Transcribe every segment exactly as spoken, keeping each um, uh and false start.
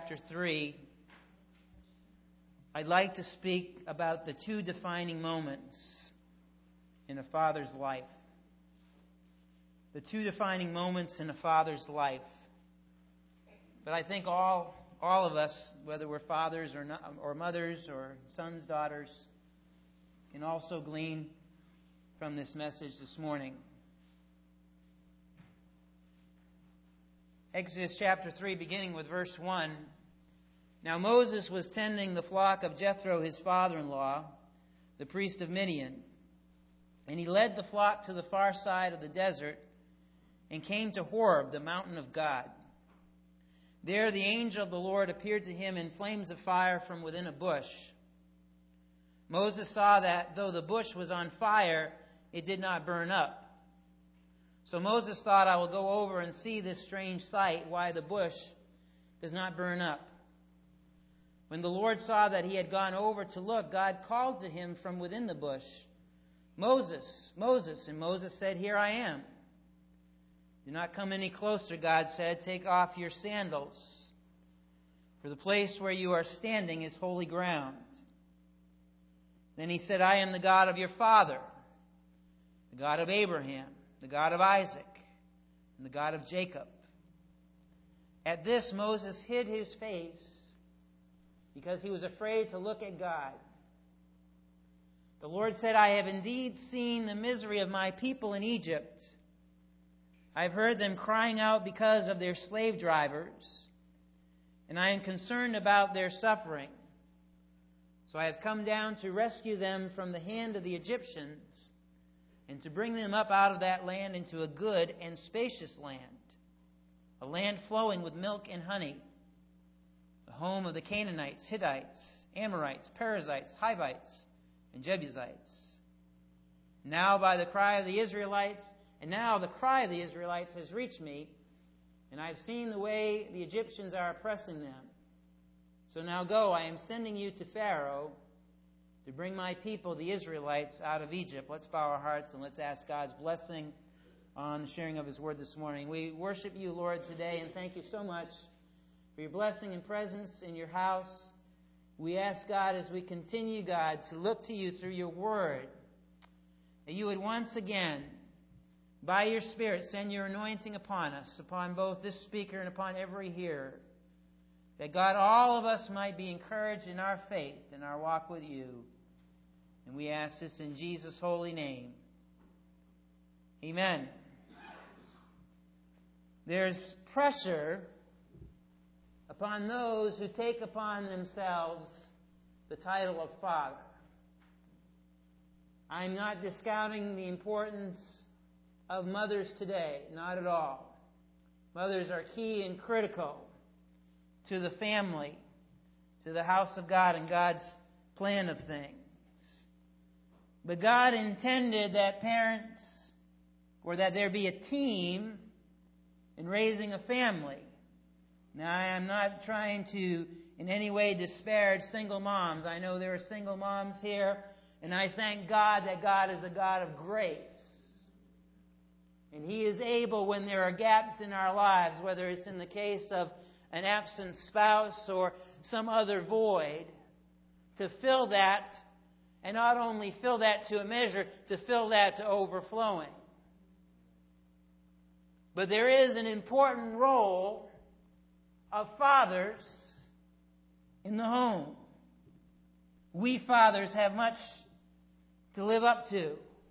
chapter three, I'd like to speak about the two defining moments in a father's life. The two defining moments in a father's life. But I think all all of us, whether we're fathers or not, or mothers or sons, daughters, can also glean from this message this morning. Exodus chapter three, beginning with verse one. Now Moses was tending the flock of Jethro, his father-in-law, the priest of Midian. And he led the flock to the far side of the desert and came to Horeb, the mountain of God. There the angel of the Lord appeared to him in flames of fire from within a bush. Moses saw that though the bush was on fire, it did not burn up. So Moses thought, I will go over and see this strange sight, why the bush does not burn up. When the Lord saw that he had gone over to look, God called to him from within the bush, Moses, Moses. And Moses said, Here I am. Do not come any closer, God said. Take off your sandals, for the place where you are standing is holy ground. Then he said, I am the God of your father, the God of Abraham, the God of Isaac, and the God of Jacob. At this, Moses hid his face because he was afraid to look at God. The Lord said, I have indeed seen the misery of my people in Egypt. I have heard them crying out because of their slave drivers, and I am concerned about their suffering. So I have come down to rescue them from the hand of the Egyptians, and to bring them up out of that land into a good and spacious land, a land flowing with milk and honey, the home of the Canaanites, Hittites, Amorites, Perizzites, Hivites, and Jebusites. Now by the cry of the Israelites, and now the cry of the Israelites has reached me, and I have seen the way the Egyptians are oppressing them. So now go, I am sending you to Pharaoh to bring my people, the Israelites, out of Egypt. Let's bow our hearts and let's ask God's blessing on the sharing of His Word this morning. We worship you, Lord, today, and thank you so much for your blessing and presence in your house. We ask, God, as we continue, God, to look to you through your Word, that you would once again, by your Spirit, send your anointing upon us, upon both this speaker and upon every hearer, that, God, all of us might be encouraged in our faith and our walk with you. And we ask this in Jesus' holy name. Amen. There's pressure upon those who take upon themselves the title of father. I'm not discounting the importance of mothers today, not at all. Mothers are key and critical to the family, to the house of God and God's plan of things. But God intended that parents, or that there be a team in raising a family. Now, I am not trying to in any way disparage single moms. I know there are single moms here, and I thank God that God is a God of grace. And He is able, when there are gaps in our lives, whether it's in the case of an absent spouse or some other void, to fill that, and not only fill that to a measure, to fill that to overflowing. But there is an important role of fathers in the home. We fathers have much to live up to.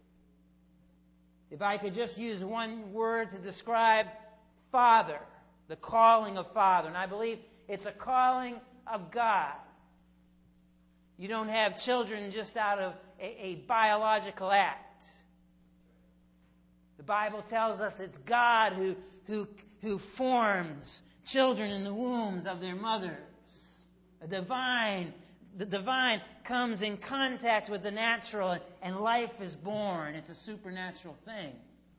If I could just use one word to describe father, the calling of father, and I believe it's a calling of God. You don't have children just out of a, a biological act. The Bible tells us it's God who, who, who forms children in the wombs of their mothers. A divine, the divine comes in contact with the natural, and life is born. It's a supernatural thing.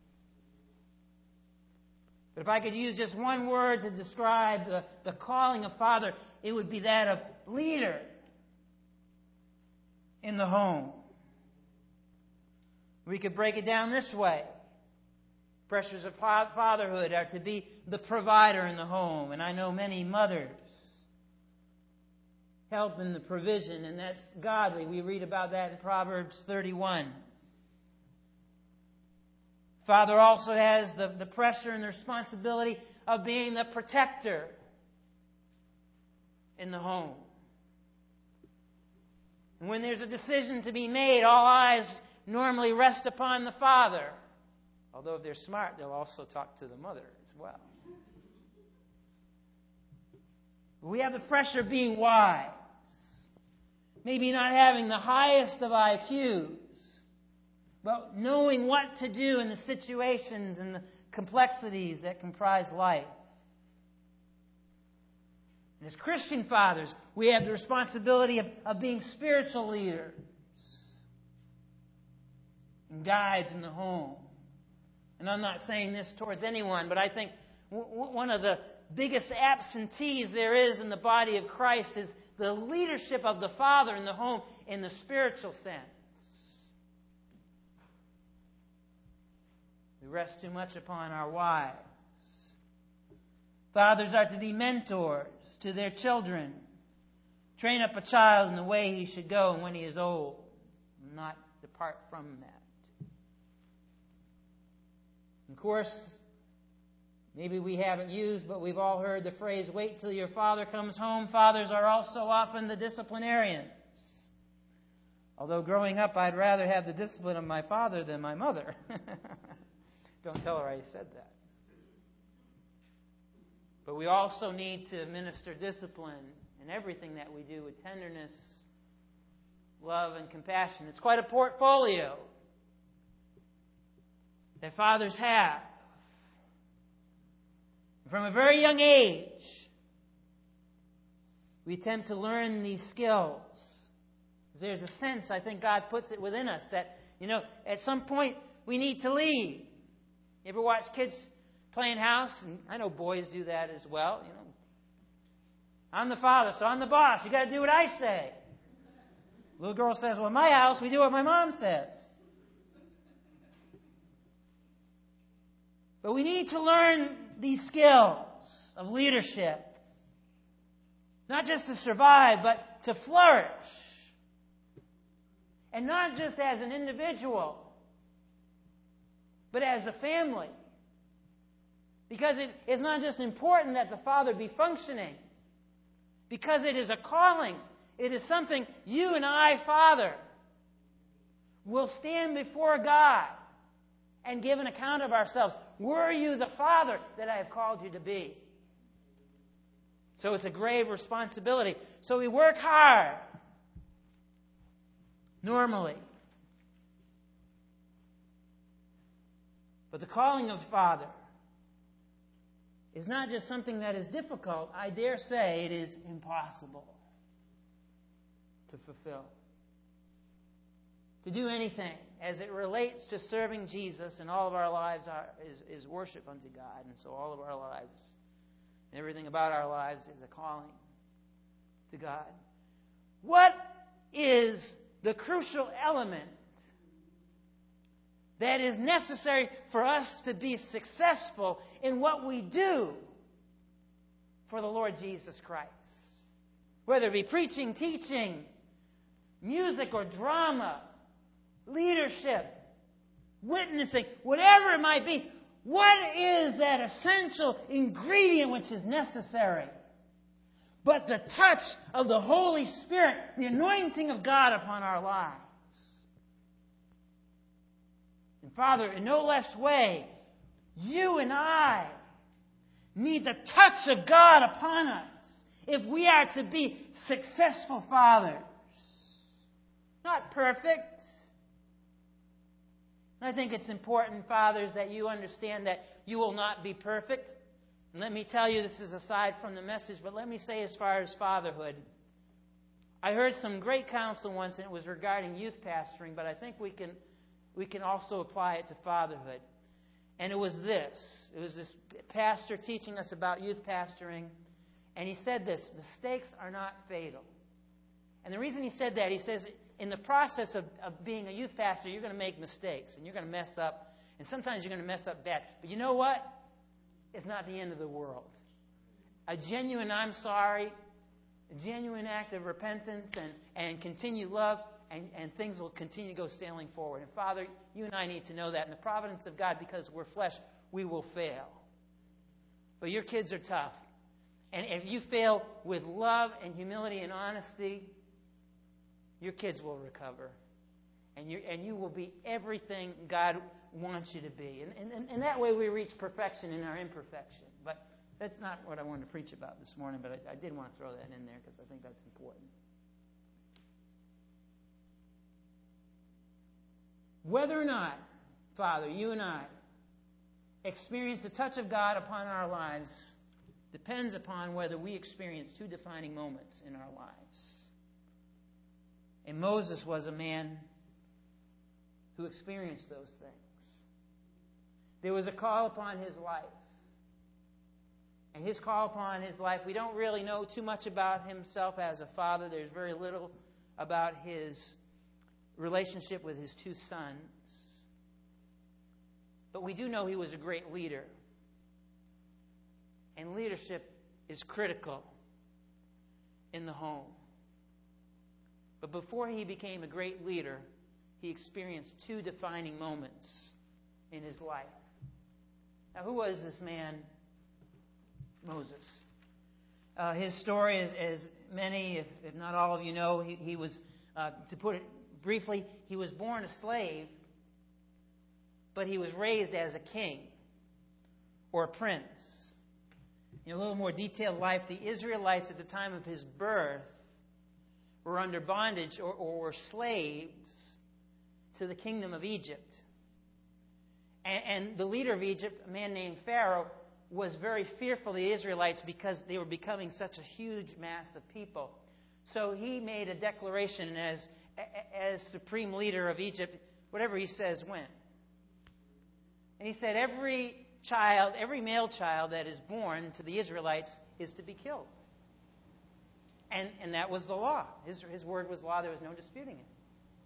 But if I could use just one word to describe the, the calling of father, it would be that of leader in the home. We could break it down this way. Pressures of fatherhood are to be the provider in the home. And I know many mothers help and the provision, and that's godly. We read about that in Proverbs thirty-one. Father also has the, the pressure and the responsibility of being the protector in the home. And when there's a decision to be made, all eyes normally rest upon the father. Although if they're smart, they'll also talk to the mother as well. We have the pressure of being wise. Maybe not having the highest of I Qs, but knowing what to do in the situations and the complexities that comprise life. And as Christian fathers, we have the responsibility of, of being spiritual leaders and guides in the home. And I'm not saying this towards anyone, but I think w- one of the biggest absentees there is in the body of Christ is the leadership of the father in the home in the spiritual sense. We rest too much upon our wives. Fathers are to be mentors to their children. Train up a child in the way he should go, and when he is old, not depart from that. Of course, maybe we haven't used, but we've all heard the phrase, wait till your father comes home. Fathers are also often the disciplinarians. Although growing up, I'd rather have the discipline of my father than my mother. Don't tell her I said that. But we also need to minister discipline in everything that we do with tenderness, love, and compassion. It's quite a portfolio that fathers have. From a very young age, we attempt to learn these skills. There's a sense, I think God puts it within us, that, you know, at some point we need to lead. You ever watch kids playing house? And I know boys do that as well. You know, I'm the father, so I'm the boss. You got to do what I say. Little girl says, well, in my house, we do what my mom says. But we need to learn these skills of leadership. Not just to survive, but to flourish. And not just as an individual, but as a family. Because it, it's not just important that the father be functioning. Because it is a calling. It is something you and I, Father, will stand before God and give an account of ourselves. Were you the father that I have called you to be? So it's a grave responsibility. So we work hard. Normally. But the calling of Father is not just something that is difficult. I dare say it is impossible to fulfill. To do anything as it relates to serving Jesus in all of our lives are, is, is worship unto God. And so all of our lives, and everything about our lives is a calling to God. What is the crucial element that is necessary for us to be successful in what we do for the Lord Jesus Christ? Whether it be preaching, teaching, music or drama, leadership, witnessing, whatever it might be, what is that essential ingredient which is necessary? But the touch of the Holy Spirit, the anointing of God upon our lives. And Father, in no less way, you and I need the touch of God upon us if we are to be successful fathers. Not perfect. I think it's important, fathers, that you understand that you will not be perfect. And let me tell you, this is aside from the message, but let me say as far as fatherhood. I heard some great counsel once, and it was regarding youth pastoring, but I think we can we can also apply it to fatherhood. And it was this. It was this pastor teaching us about youth pastoring, and he said this: mistakes are not fatal. And the reason he said that, he says, in the process of, of being a youth pastor, you're going to make mistakes, and you're going to mess up, and sometimes you're going to mess up bad. But you know what? It's not the end of the world. A genuine I'm sorry, a genuine act of repentance and, and continued love, and, and things will continue to go sailing forward. And Father, you and I need to know that in the providence of God, because we're flesh, we will fail. But your kids are tough. And if you fail with love and humility and honesty, your kids will recover. And you, and you will be everything God wants you to be. And, and, and that way we reach perfection in our imperfection. But that's not what I wanted to preach about this morning, but I, I did want to throw that in there because I think that's important. Whether or not, Father, you and I experience the touch of God upon our lives depends upon whether we experience two defining moments in our lives. And Moses was a man who experienced those things. There was a call upon his life. And his call upon his life, we don't really know too much about himself as a father. There's very little about his relationship with his two sons. But we do know he was a great leader. And leadership is critical in the home. But before he became a great leader, he experienced two defining moments in his life. Now, who was this man, Moses? Uh, his story, as, as many, if, if not all of you know, he, he was, uh, to put it briefly, he was born a slave, but he was raised as a king or a prince. In a little more detailed life, the Israelites at the time of his birth were under bondage or, or were slaves to the kingdom of Egypt. And, and the leader of Egypt, a man named Pharaoh, was very fearful of the Israelites because they were becoming such a huge mass of people. So he made a declaration as, as supreme leader of Egypt, whatever he says went. And he said every child, every male child that is born to the Israelites is to be killed. And, and that was the law. His, his word was law. There was no disputing it.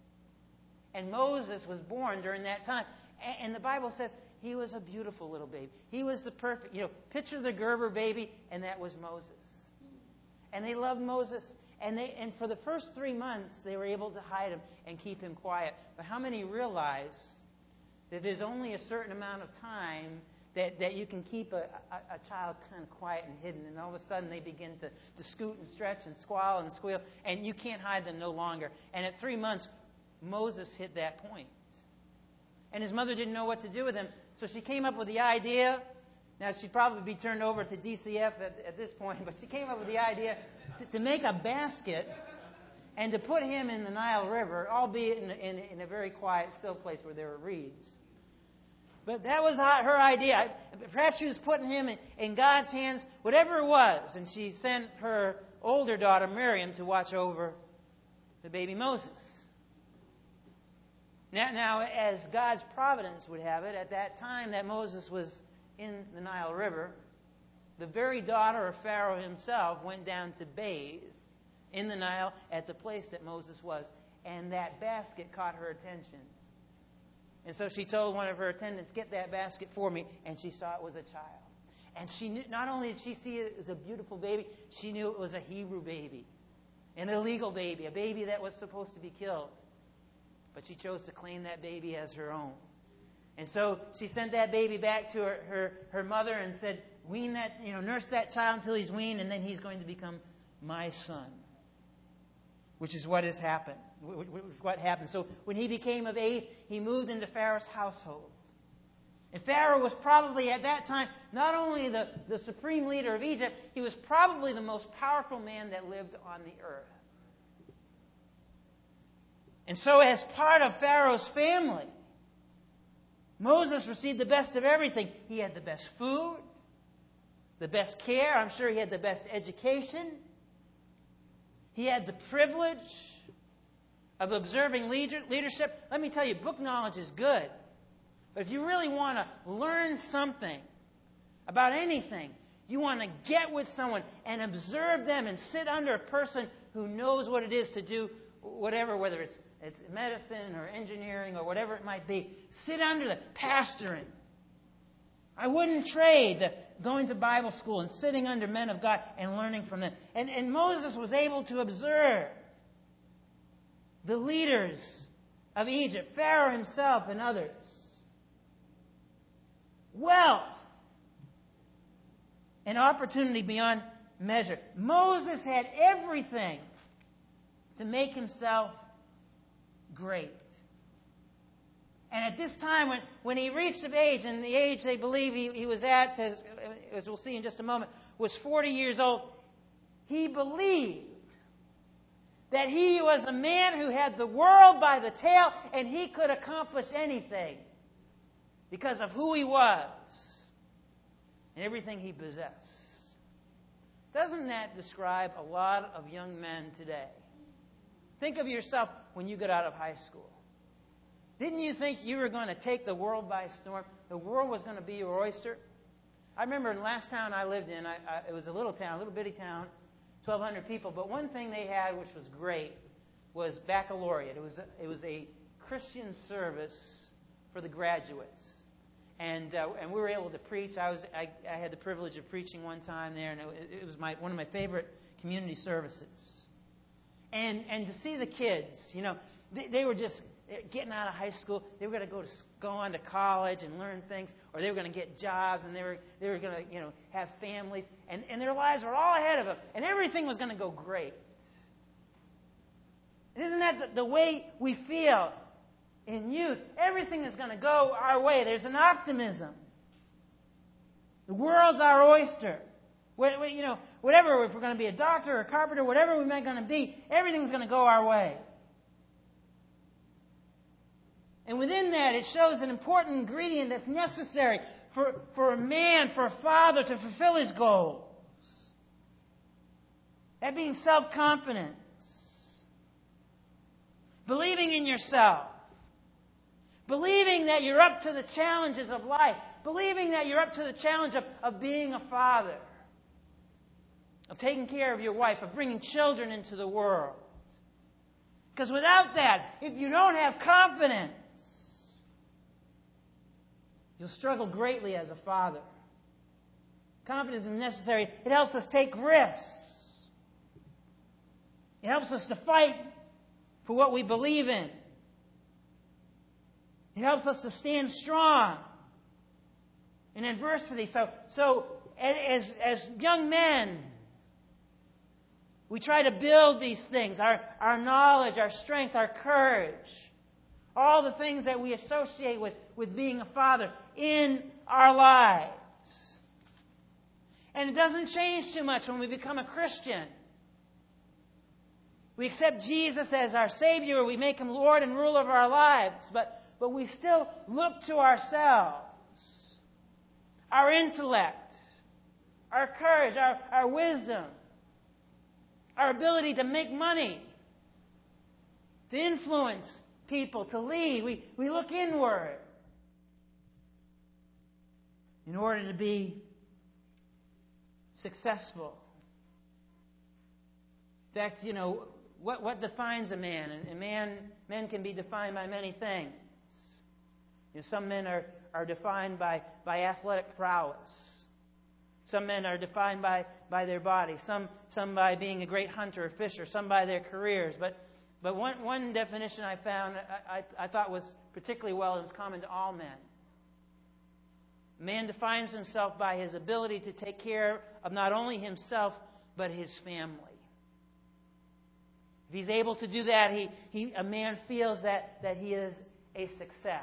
And Moses was born during that time. And, and the Bible says he was a beautiful little baby. He was the perfect, you know, picture the Gerber baby, and that was Moses. And they loved Moses. And, they, and for the first three months, they were able to hide him and keep him quiet. But how many realize that there's only a certain amount of time That, that you can keep a, a, a child kind of quiet and hidden, and all of a sudden they begin to, to scoot and stretch and squall and squeal, and you can't hide them no longer. And at three months, Moses hit that point. And his mother didn't know what to do with him, so she came up with the idea. Now, she'd probably be turned over to D C F at, at this point, but she came up with the idea to, to make a basket and to put him in the Nile River, albeit in, in, in a very quiet, still place where there were reeds. But that was her idea. Perhaps she was putting him in, in God's hands, whatever it was. And she sent her older daughter, Miriam, to watch over the baby Moses. Now, now, as God's providence would have it, at that time that Moses was in the Nile River, the very daughter of Pharaoh himself went down to bathe in the Nile at the place that Moses was. And that basket caught her attention. And so she told one of her attendants, get that basket for me. And she saw it was a child. And she knew, not only did she see it as a beautiful baby, she knew it was a Hebrew baby. An illegal baby. A baby that was supposed to be killed. But she chose to claim that baby as her own. And so she sent that baby back to her, her, her mother and said, wean that, you know, nurse that child until he's weaned, and then he's going to become my son. Which is what has happened. Which is what happened. So when he became of age, he moved into Pharaoh's household. And Pharaoh was probably at that time not only the, the supreme leader of Egypt, he was probably the most powerful man that lived on the earth. And so as part of Pharaoh's family, Moses received the best of everything. He had the best food, the best care. I'm sure he had the best education. He had the privilege of observing leadership. Let me tell you, book knowledge is good. But if you really want to learn something about anything, you want to get with someone and observe them and sit under a person who knows what it is to do whatever, whether it's, it's medicine or engineering or whatever it might be. Sit under them, pastoring. I wouldn't trade the going to Bible school and sitting under men of God and learning from them. And, and Moses was able to observe the leaders of Egypt, Pharaoh himself and others. Wealth and opportunity beyond measure. Moses had everything to make himself great. And at this time, when, when he reached the age, and the age they believe he, he was at, as, as we'll see in just a moment, was forty years old, he believed that he was a man who had the world by the tail and he could accomplish anything because of who he was and everything he possessed. Doesn't that describe a lot of young men today? Think of yourself when you got out of high school. Didn't you think you were going to take the world by storm? The world was going to be your oyster? I remember in the last town I lived in, I, I, it was a little town, a little bitty town, twelve hundred people. But one thing they had, which was great, was baccalaureate. It was a, it was a Christian service for the graduates. And uh, and we were able to preach. I was I, I had the privilege of preaching one time there, and it, it was my one of my favorite community services. And and to see the kids, you know, they, they were just getting out of high school. They were going to go to go on to college and learn things, or they were going to get jobs, and they were they were going to you know have families, and and their lives were all ahead of them, and everything was going to go great. And isn't that the, the way we feel in youth? Everything is going to go our way. There's an optimism. The world's our oyster. You know, whatever, if we're going to be a doctor or a carpenter, whatever we might going to be, everything's going to go our way. And within that, it shows an important ingredient that's necessary for, for a man, for a father to fulfill his goals. That being self-confidence. Believing in yourself. Believing that you're up to the challenges of life. Believing that you're up to the challenge of, of being a father. Of taking care of your wife. Of bringing children into the world. Because without that, if you don't have confidence, you'll struggle greatly as a father. Confidence is necessary. It helps us take risks. It helps us to fight for what we believe in. It helps us to stand strong in adversity. So, so as, as young men, we try to build these things, our, our knowledge, our strength, our courage, all the things that we associate with, with being a father in our lives. And it doesn't change too much when we become a Christian. We accept Jesus as our Savior. We make Him Lord and ruler of our lives. But, but we still look to ourselves, our intellect, our courage, our, our wisdom, our ability to make money, to influence people, to lead. We, we look inward in order to be successful. In fact, you know, what, what defines a man? And, and man, men can be defined by many things. You know, some men are, are defined by, by athletic prowess. Some men are defined by, by their body. Some, some by being a great hunter or fisher. Some by their careers. But But one, one definition I found I, I, I thought was particularly well and was common to all men. Man defines himself by his ability to take care of not only himself, but his family. If he's able to do that, he, he, a man feels that, that he is a success.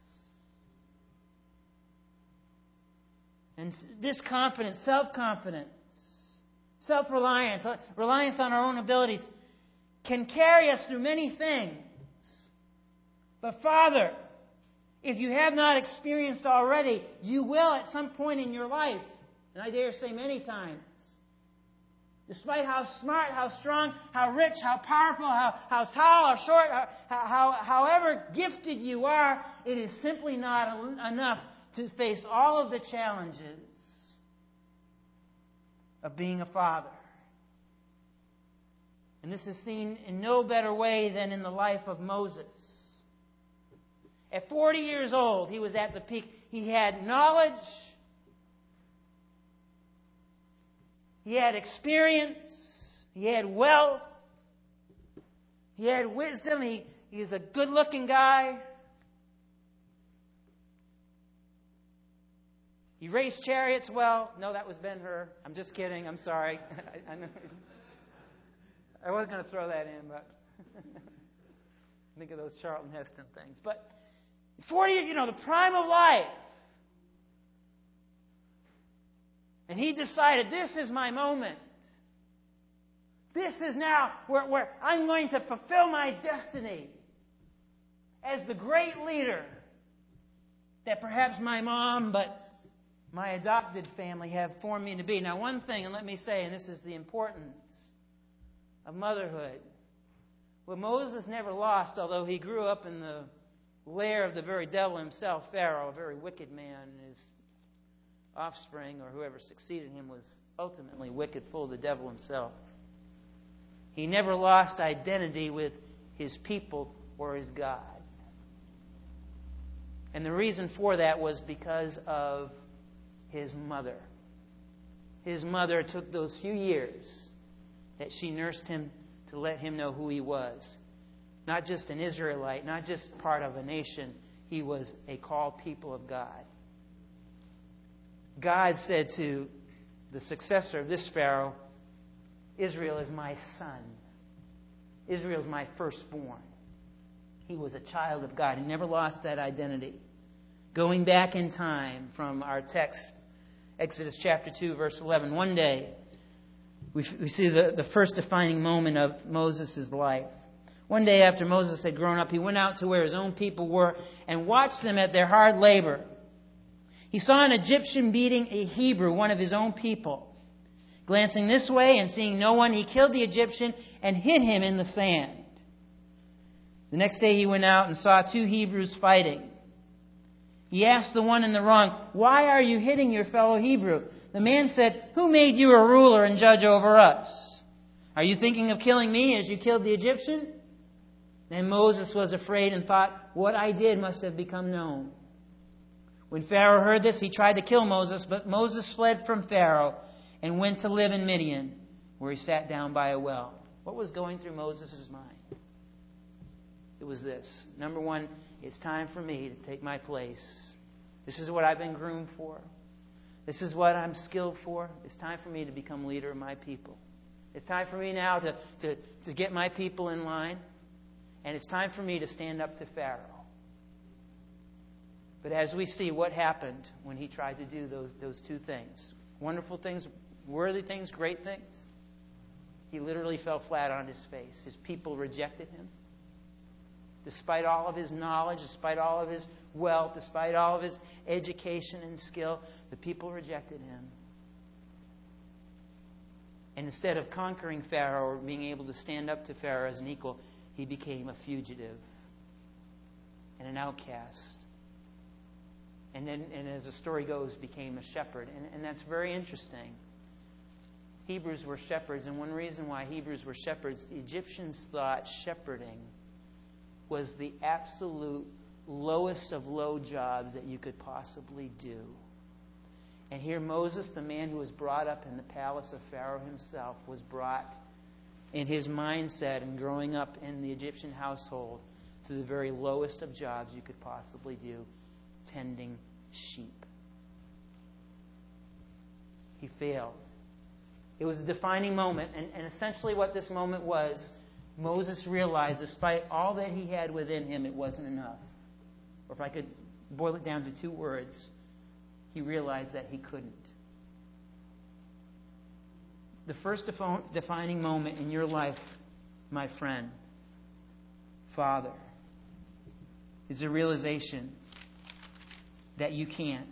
And this confidence, self-confidence, self-reliance, reliance on our own abilities, can carry us through many things. But Father, if you have not experienced already, you will at some point in your life, and I dare say many times. Despite how smart, how strong, how rich, how powerful, how, how tall or short, how, how, however gifted you are, it is simply not enough to face all of the challenges of being a father. And this is seen in no better way than in the life of Moses. At forty years old, he was at the peak. He had knowledge He had experience. He had wealth. He had wisdom. He, he was a good-looking guy. He raced chariots well. No, that was Ben-Hur. I'm just kidding. I'm sorry. I, I, know. I was going to throw that in, but think of those Charlton Heston things. But forty, you know, the prime of life. And he decided, this is my moment. This is now where, where I'm going to fulfill my destiny as the great leader that perhaps my mom, but my adopted family have formed me to be. Now, one thing, and let me say, and this is the importance of motherhood. What Moses never lost, although he grew up in the lair of the very devil himself, Pharaoh, a very wicked man, and his offspring, or whoever succeeded him, was ultimately wicked, full of the devil himself. He never lost identity with his people or his God. And the reason for that was because of his mother. His mother took those few years that she nursed him to let him know who he was. Not just an Israelite, not just part of a nation. He was a called people of God. God said to the successor of this Pharaoh, Israel is my son. Israel is my firstborn. He was a child of God. He never lost that identity. Going back in time from our text, Exodus chapter two, verse eleven. One day, we, we see the, the first defining moment of Moses' life. One day after Moses had grown up, he went out to where his own people were and watched them at their hard labor. He saw an Egyptian beating a Hebrew, one of his own people. Glancing this way and seeing no one, he killed the Egyptian and hid him in the sand. The next day he went out and saw two Hebrews fighting. He asked the one in the wrong, "Why are you hitting your fellow Hebrew?" The man said, "Who made you a ruler and judge over us? Are you thinking of killing me as you killed the Egyptian?" Then Moses was afraid and thought, "What I did must have become known." When Pharaoh heard this, he tried to kill Moses, but Moses fled from Pharaoh and went to live in Midian, where he sat down by a well. What was going through Moses' mind? It was this. Number one, it's time for me to take my place. This is what I've been groomed for. This is what I'm skilled for. It's time for me to become leader of my people. It's time for me now to, to, to get my people in line. And it's time for me to stand up to Pharaoh. But as we see what happened when he tried to do those, those two things, wonderful things, worthy things, great things, he literally fell flat on his face. His people rejected him. Despite all of his knowledge, despite all of his wealth, despite all of his education and skill, the people rejected him. And instead of conquering Pharaoh or being able to stand up to Pharaoh as an equal, he became a fugitive and an outcast. And then, and as the story goes, became a shepherd. And, and that's very interesting. Hebrews were shepherds, and one reason why Hebrews were shepherds, the Egyptians thought shepherding was the absolute lowest of low jobs that you could possibly do. And here Moses, the man who was brought up in the palace of Pharaoh himself, was brought in his mindset and growing up in the Egyptian household to the very lowest of jobs you could possibly do, tending sheep. He failed. It was a defining moment, and, and essentially what this moment was, Moses realized, despite all that he had within him, it wasn't enough. Or if I could boil it down to two words, he realized that he couldn't. The first defining moment in your life, my friend, father, is the realization that you can't.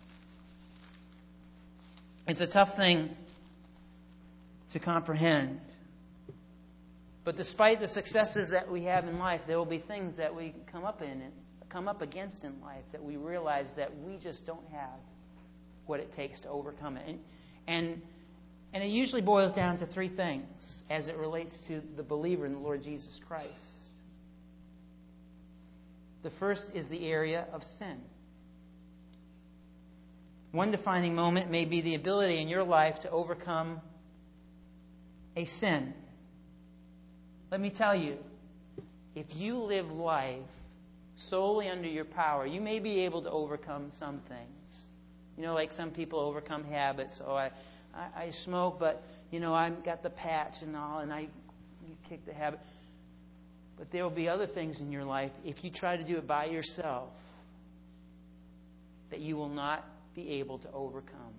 It's a tough thing to comprehend. But despite the successes that we have in life, there will be things that we come up in, come up against in life that we realize that we just don't have what it takes to overcome it. And, and, and it usually boils down to three things as it relates to the believer in the Lord Jesus Christ. The first is the area of sin. One defining moment may be the ability in your life to overcome a sin. Let me tell you, if you live life solely under your power, you may be able to overcome some things. You know, like some people overcome habits. Oh, I, I, I smoke, but, you know, I've got the patch and all, and I kick the habit. But there will be other things in your life, if you try to do it by yourself, that you will not be able to overcome.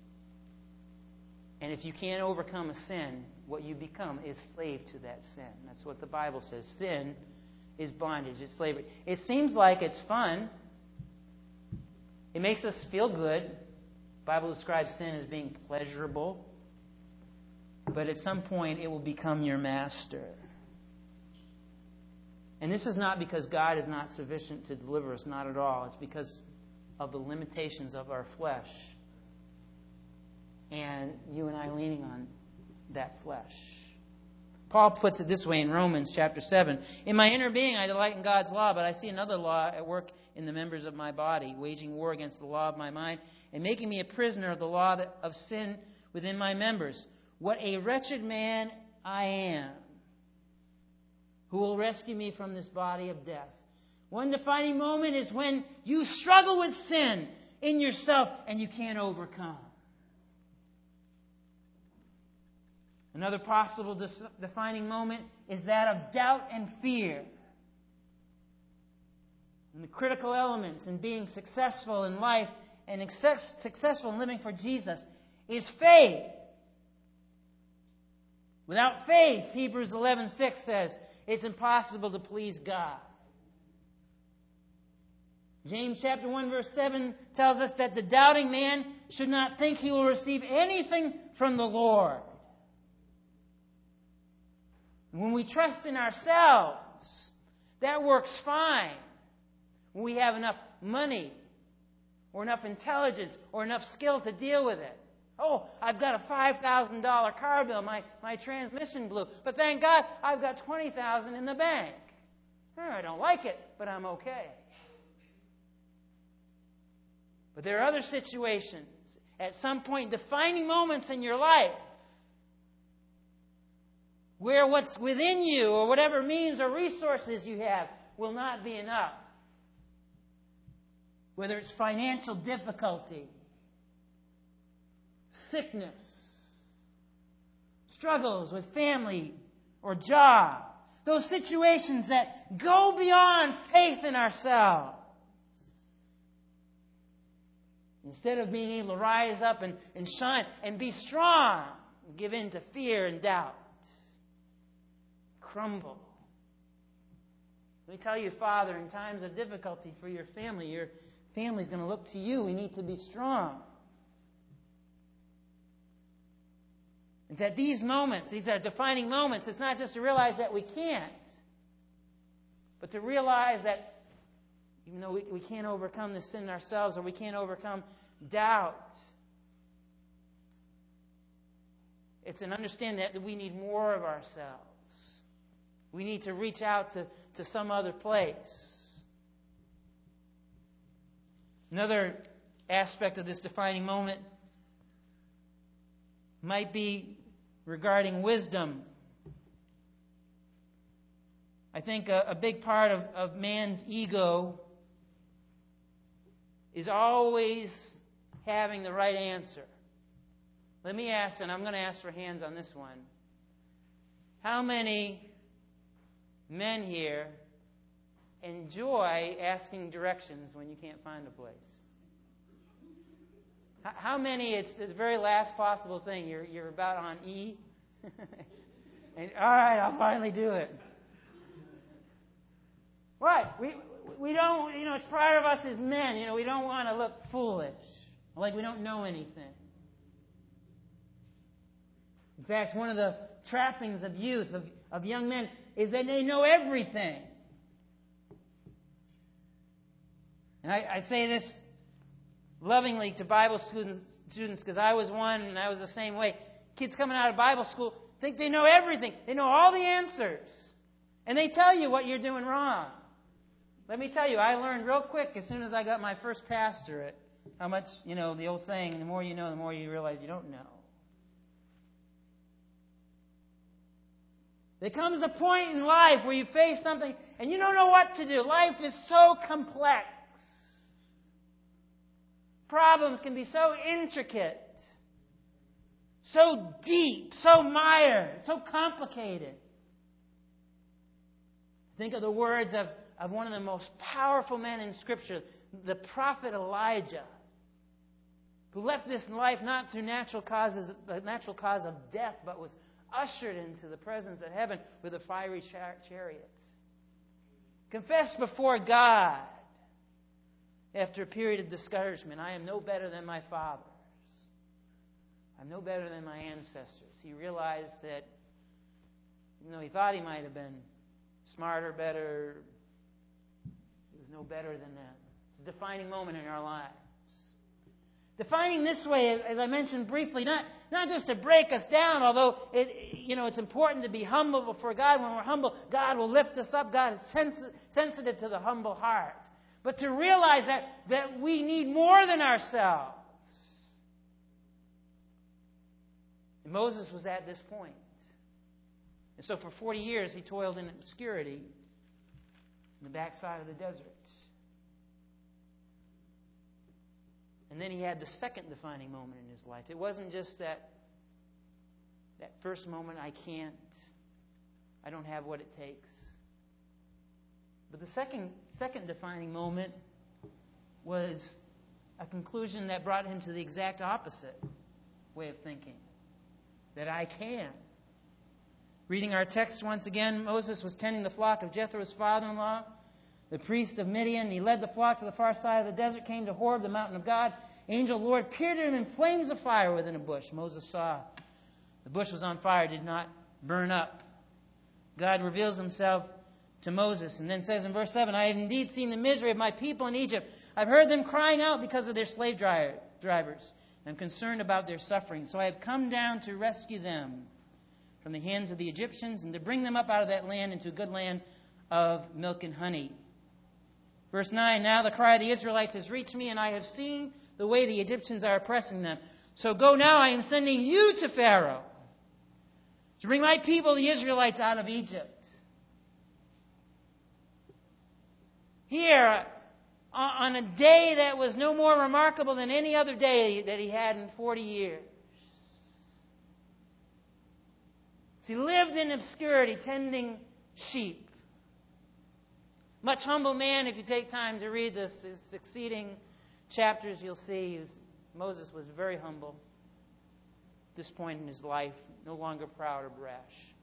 And if you can't overcome a sin, what you become is slave to that sin. That's what the Bible says. Sin is bondage. It's slavery. It seems like it's fun. It makes us feel good. The Bible describes sin as being pleasurable. But at some point, it will become your master. And this is not because God is not sufficient to deliver us. Not at all. It's because of the limitations of our flesh. And you and I leaning on that flesh. Paul puts it this way in Romans chapter seven. In my inner being I delight in God's law, but I see another law at work in the members of my body, waging war against the law of my mind and making me a prisoner of the law of sin within my members. What a wretched man I am. Who will rescue me from this body of death? One defining moment is when you struggle with sin in yourself and you can't overcome. Another possible defining moment is that of doubt and fear. And the critical elements in being successful in life and successful in living for Jesus is faith. Without faith, Hebrews eleven six says, it's impossible to please God. James chapter one verse seven tells us that the doubting man should not think he will receive anything from the Lord. When we trust in ourselves, that works fine. When we have enough money or enough intelligence or enough skill to deal with it. Oh, I've got a five thousand dollars car bill. My, my transmission blew. But thank God I've got twenty thousand dollars in the bank. Oh, I don't like it, but I'm okay. But there are other situations, at some point, defining moments in your life, where what's within you or whatever means or resources you have will not be enough. Whether it's financial difficulty, sickness, struggles with family or job, those situations that go beyond faith in ourselves. Instead of being able to rise up and, and shine and be strong, give in to fear and doubt. Crumble. Let me tell you, Father, in times of difficulty for your family, your family's going to look to you. We need to be strong. It's at these moments, these are defining moments. It's not just to realize that we can't, but to realize that even though we, we can't overcome the sin ourselves or we can't overcome doubt, it's an understanding that we need more of ourselves. We need to reach out to, to some other place. Another aspect of this defining moment might be regarding wisdom. I think a, a big part of, of man's ego is always having the right answer. Let me ask, and I'm going to ask for hands on this one. How many men here enjoy asking directions when you can't find a place? How many, it's the very last possible thing, you're, you're about on E? And, all right, I'll finally do it. Right. We, we don't, you know, it's part of us as men, you know, we don't want to look foolish, like we don't know anything. In fact, one of the trappings of youth, of, of young men, is that they know everything. And I, I say this lovingly to Bible students students because I was one and I was the same way. Kids coming out of Bible school think they know everything. They know all the answers. And they tell you what you're doing wrong. Let me tell you, I learned real quick as soon as I got my first pastorate how much, you know, the old saying, the more you know, the more you realize you don't know. There comes a point in life where you face something and you don't know what to do. Life is so complex. Problems can be so intricate, so deep, so mired, so complicated. Think of the words of, of one of the most powerful men in Scripture, the prophet Elijah, who left this life not through natural causes, the natural cause of death, but was ushered into the presence of heaven with a fiery char- chariot. Confessed before God after a period of discouragement, I am no better than my fathers. I'm no better than my ancestors. He realized that, even though he thought he might have been smarter, better, he was no better than them. It's a defining moment in our lives. Defining this way, as I mentioned briefly, not, not just to break us down, although it, you know, it's important to be humble before God. When we're humble, God will lift us up. God is sensi- sensitive to the humble heart. But to realize that, that we need more than ourselves. And Moses was at this point. And so for forty years he toiled in obscurity in the backside of the desert. And then he had the second defining moment in his life. It wasn't just that, that first moment, I can't, I don't have what it takes. But the second, second defining moment was a conclusion that brought him to the exact opposite way of thinking. That I can. Reading our text once again, Moses was tending the flock of Jethro's father-in-law, the priest of Midian. He led the flock to the far side of the desert, came to Horeb, the mountain of God. Angel of the Lord appeared to him in flames of fire within a bush. Moses saw the bush was on fire, did not burn up. God reveals himself to Moses and then says in verse seven, I have indeed seen the misery of my people in Egypt. I've heard them crying out because of their slave drivers. I'm concerned about their suffering. So I have come down to rescue them from the hands of the Egyptians and to bring them up out of that land into a good land of milk and honey. Verse nine, now the cry of the Israelites has reached me, and I have seen the way the Egyptians are oppressing them. So go now, I am sending you to Pharaoh to bring my people, the Israelites, out of Egypt. Here, on a day that was no more remarkable than any other day that he had in forty years. He lived in obscurity, tending sheep. Much humble man, if you take time to read the succeeding chapters, you'll see Moses was very humble at this point in his life, no longer proud or brash.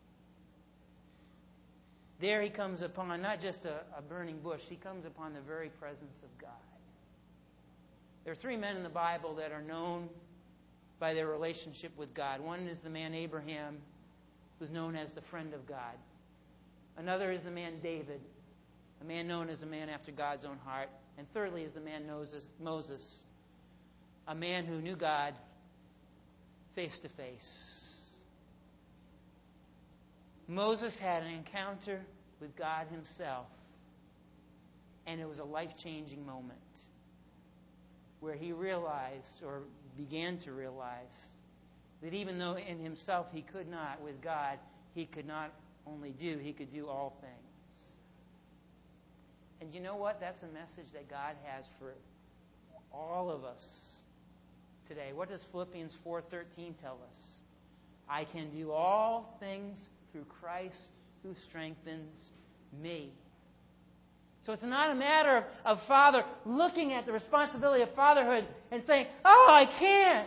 There he comes upon not just a, a burning bush, he comes upon the very presence of God. There are three men in the Bible that are known by their relationship with God. One is the man Abraham, who's known as the friend of God. Another is the man David, a man known as a man after God's own heart. And thirdly is the man Moses, a man who knew God face to face. Moses had an encounter with God himself, and it was a life-changing moment where he realized, or began to realize, that even though in himself he could not, with God, he could not only do, he could do all things. And you know what? That's a message that God has for all of us today. What does Philippians four thirteen tell us? I can do all things through Christ who strengthens me. So it's not a matter of, of father looking at the responsibility of fatherhood and saying, oh, I can't.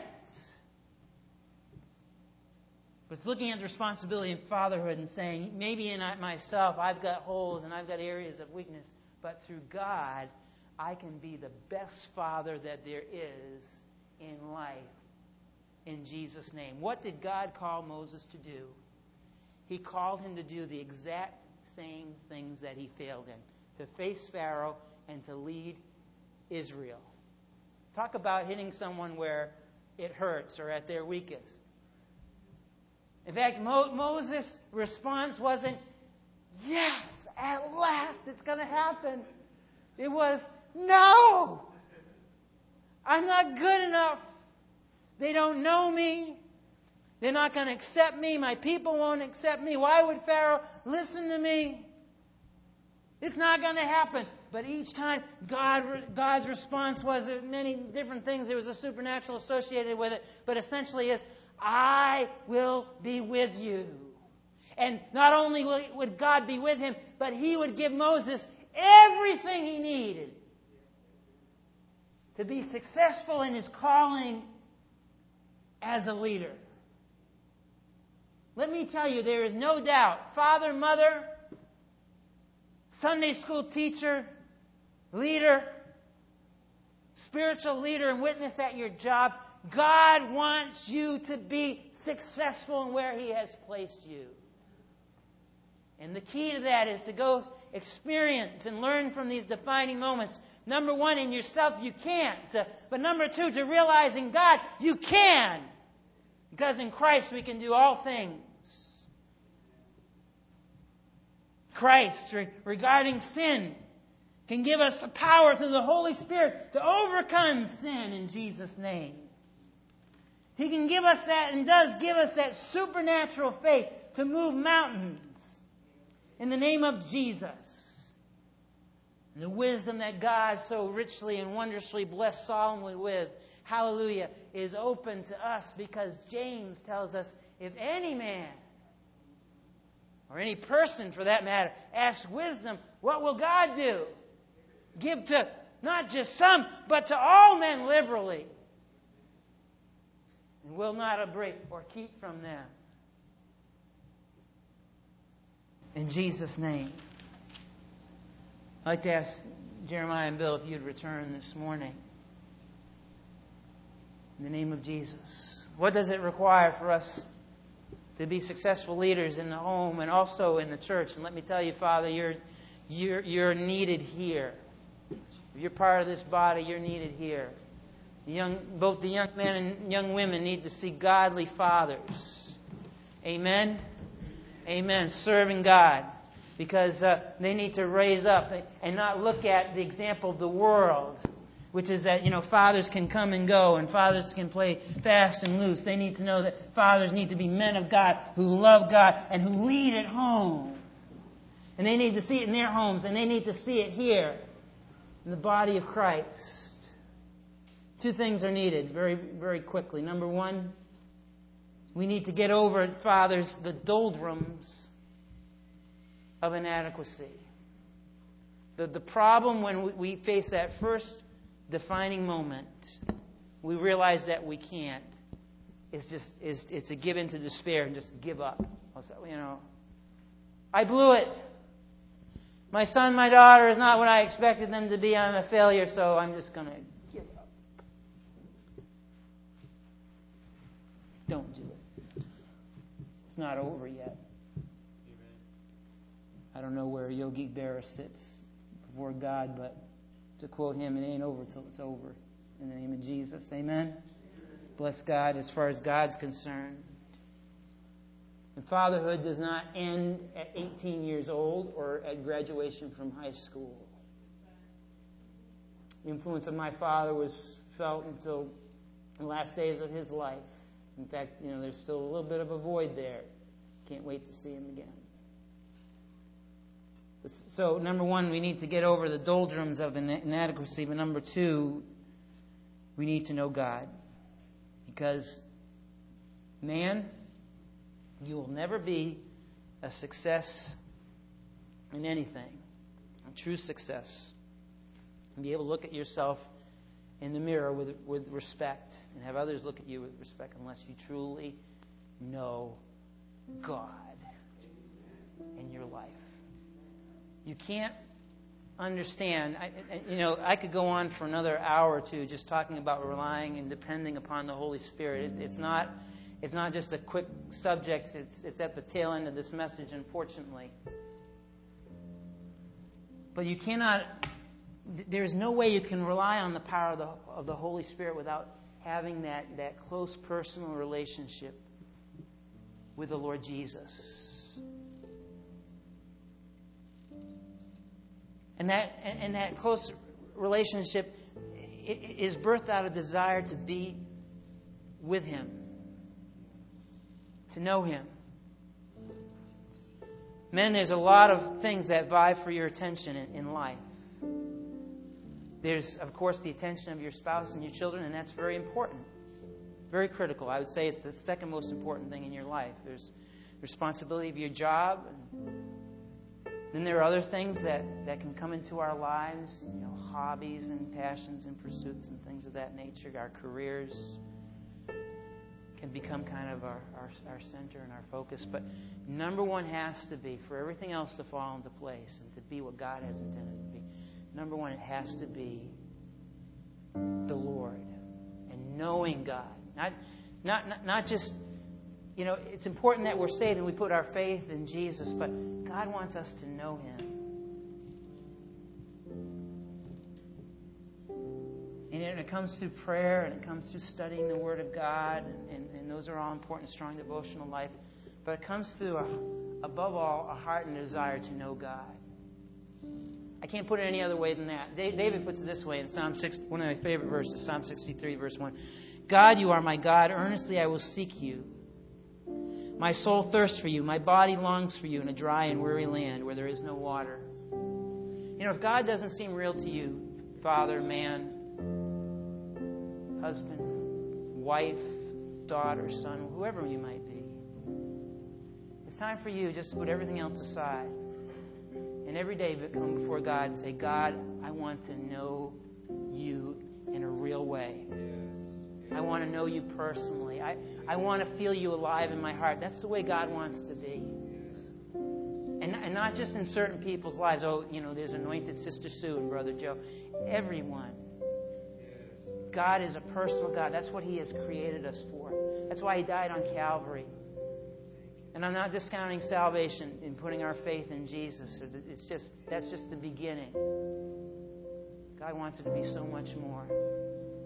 But it's looking at the responsibility of fatherhood and saying, maybe in myself I've got holes and I've got areas of weakness, but through God I can be the best father that there is in life in Jesus' name. What did God call Moses to do? He called him to do the exact same things that he failed in. To face Pharaoh and to lead Israel. Talk about hitting someone where it hurts or at their weakest. In fact, Mo- Moses' response wasn't, yes, at last it's going to happen. It was, no, I'm not good enough. They don't know me. They're not going to accept me. My people won't accept me. Why would Pharaoh listen to me? It's not going to happen. But each time, God, God's response was many different things. There was a supernatural associated with it. But essentially is, I will be with you. And not only would God be with him, but he would give Moses everything he needed to be successful in his calling as a leader. Let me tell you, there is no doubt, father, mother, Sunday school teacher, leader, spiritual leader and witness at your job, God wants you to be successful in where he has placed you. And the key to that is to go experience and learn from these defining moments. Number one, in yourself, you can't. But number two, to realize in God, you can. Because in Christ, we can do all things. Christ, regarding sin, can give us the power through the Holy Spirit to overcome sin in Jesus' name. He can give us that and does give us that supernatural faith to move mountains in the name of Jesus. And the wisdom that God so richly and wondrously blessed Solomon with, hallelujah, is open to us because James tells us, if any man, or any person for that matter, asks wisdom, what will God do? Give to not just some, but to all men liberally. And will not abridge or keep from them. In Jesus' name. I'd like to ask Jeremiah and Bill if you'd return this morning. In the name of Jesus. What does it require for us to be successful leaders in the home and also in the church? And let me tell you, Father, you're, you're, you're needed here. If you're part of this body, you're needed here. The young, both the young men and young women need to see godly fathers. Amen? Amen. Serving God. Because uh, they need to raise up and not look at the example of the world, which is that, you know, fathers can come and go and fathers can play fast and loose. They need to know that fathers need to be men of God who love God and who lead at home. And they need to see it in their homes and they need to see it here in the body of Christ. Two things are needed very, very quickly. Number one, we need to get over, fathers, the doldrums of inadequacy. The, the problem when we, we face that first defining moment, we realize that we can't, is just is it's a give in to despair and just give up. You know, I blew it. My son, my daughter is not what I expected them to be. I'm a failure, so I'm just going to give up. Don't do it. It's not over yet. Amen. I don't know where Yogi Berra sits before God, but to quote him, it ain't over till it's over. In the name of Jesus. Amen? Amen. Bless God as far as God's concerned. And fatherhood does not end at eighteen years old or at graduation from high school. The influence of my father was felt until the last days of his life. In fact, you know, there's still a little bit of a void there. Can't wait to see him again. So, number one, we need to get over the doldrums of inadequacy. But number two, we need to know God. Because, man, you will never be a success in anything. A true success. And be able to look at yourself in the mirror with, with respect. And have others look at you with respect unless you truly know God in your life. You can't understand. I, you know, I could go on for another hour or two just talking about relying and depending upon the Holy Spirit. It, it's not. It's not just a quick subject. It's it's at the tail end of this message, unfortunately. But you cannot. There is no way you can rely on the power of the of the Holy Spirit without having that that close personal relationship with the Lord Jesus. And that and that close relationship is birthed out of desire to be with Him. to know Him. Men, there's a lot of things that vie for your attention in, in life. There's, of course, the attention of your spouse and your children, and that's very important. Very critical. I would say it's the second most important thing in your life. There's the responsibility of your job. And then there are other things that, that can come into our lives, you know, hobbies and passions and pursuits and things of that nature. Our careers can become kind of our, our, our center and our focus. But number one has to be, for everything else to fall into place and to be what God has intended it to be, number one, it has to be the Lord and knowing God. Not, not, not, not just, you know, it's important that we're saved and we put our faith in Jesus, but God wants us to know Him. And it comes through prayer, and it comes through studying the Word of God, and, and, and those are all important, strong devotional life. But it comes through, a, above all, a heart and a desire to know God. I can't put it any other way than that. David puts it this way in Psalm six, one of my favorite verses, Psalm sixty-three, verse one. God, you are my God. Earnestly I will seek you. My soul thirsts for you. My body longs for you in a dry and weary land where there is no water. You know, if God doesn't seem real to you, father, man, husband, wife, daughter, son, whoever you might be, it's time for you just to put everything else aside. And every day come before God and say, God, I want to know you in a real way. I want to know you personally. I, I want to feel you alive in my heart. That's the way God wants to be. And, and not just in certain people's lives. Oh, you know, there's anointed Sister Sue and Brother Joe. Everyone. God is a personal God. That's what He has created us for. That's why He died on Calvary. And I'm not discounting salvation in putting our faith in Jesus. It's just that's just the beginning. God wants it to be so much more.